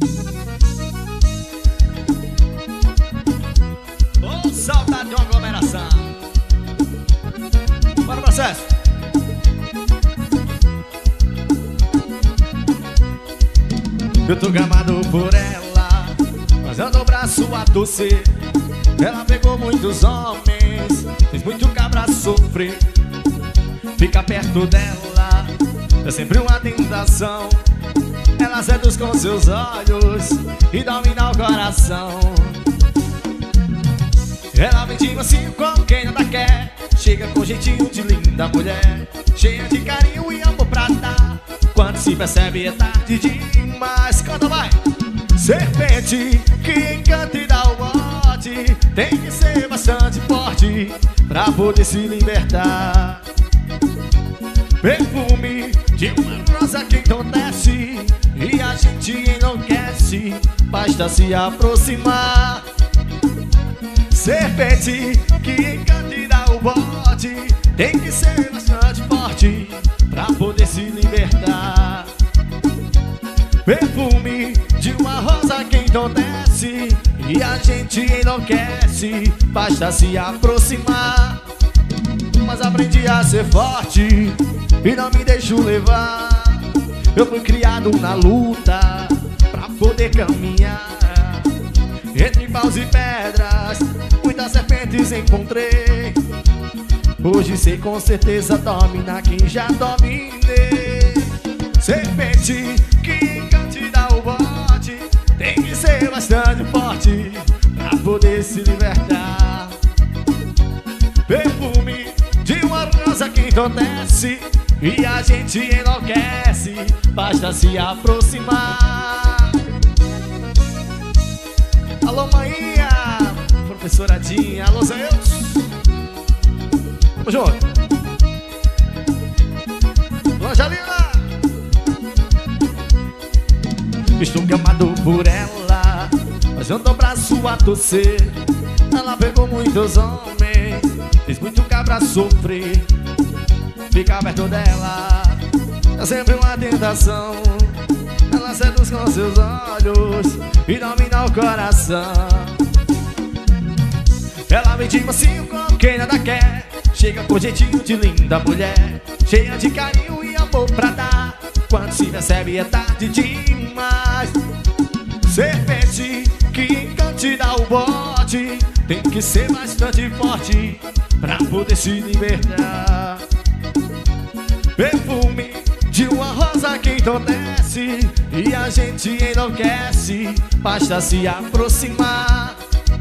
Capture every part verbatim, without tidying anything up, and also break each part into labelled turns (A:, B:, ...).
A: Ô, saudade de uma aglomeração. Bora o processo. Eu tô gamado por ela, fazendo o braço a torcer. Ela pegou muitos homens, fez muito cabra sofrer. Fica perto dela, é sempre uma tentação. Ela seduz com seus olhos e domina o coração. Ela vem de mansinho como quem nada quer. Chega com jeitinho de linda mulher, cheia de carinho e amor pra dar. Quando se percebe é tarde demais. Canta, vai! Serpente que encanta e dá o bote, tem que ser bastante forte pra poder se libertar. Perfume de uma rosa que entorpece e a gente enlouquece, basta se aproximar. Serpente que encanta e dá o bote, tem que ser bastante forte pra poder se libertar. Perfume de uma rosa que entorpece e a gente enlouquece, basta se aproximar. Mas aprendi a ser forte e não me deixo levar. Eu fui criado na luta pra poder caminhar. Entre paus e pedras, muitas serpentes encontrei. Hoje sei com certeza dominar quem já dominei. Serpente que encanta e dá o bote, tem que ser bastante forte pra poder se libertar. Perfume de uma rosa que entorpece e a gente enlouquece, basta se aproximar. Alô, Maia, professora Dinha, alô, Zeus. Tamo junto. Angelina. Estou gamado por ela, fazendo o braço a torcer. Ela pegou muitos homens, fez muito cabra sofrer. Fica perto dela, é sempre uma tentação. Ela seduz com seus olhos e domina o coração. Ela vem de mansinho como quem nada quer. Chega com jeitinho de linda mulher, cheia de carinho e amor pra dar. Quando se percebe é tarde demais. Serpente que encanta e dá o bote, tem que ser bastante forte pra poder se libertar. Perfume de uma rosa que entorpece e a gente enlouquece, basta se aproximar.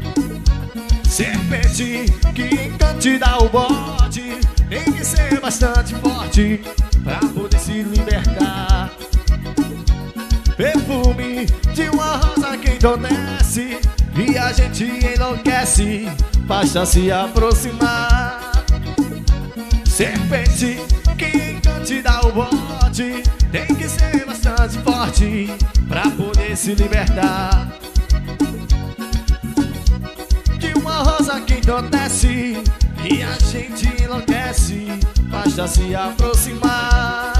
A: Serpente que encanta e dá o bote, tem que ser bastante forte pra poder se libertar. Perfume de uma rosa que entorpece e a gente enlouquece, basta se aproximar. Serpente que encanta e dá o bote, tem que ser bastante forte pra poder se libertar. De uma rosa que entorpece e a gente enlouquece, basta se aproximar.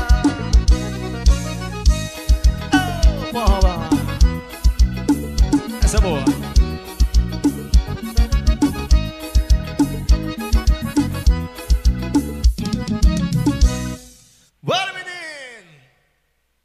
A: Oh, porra. Essa é boa.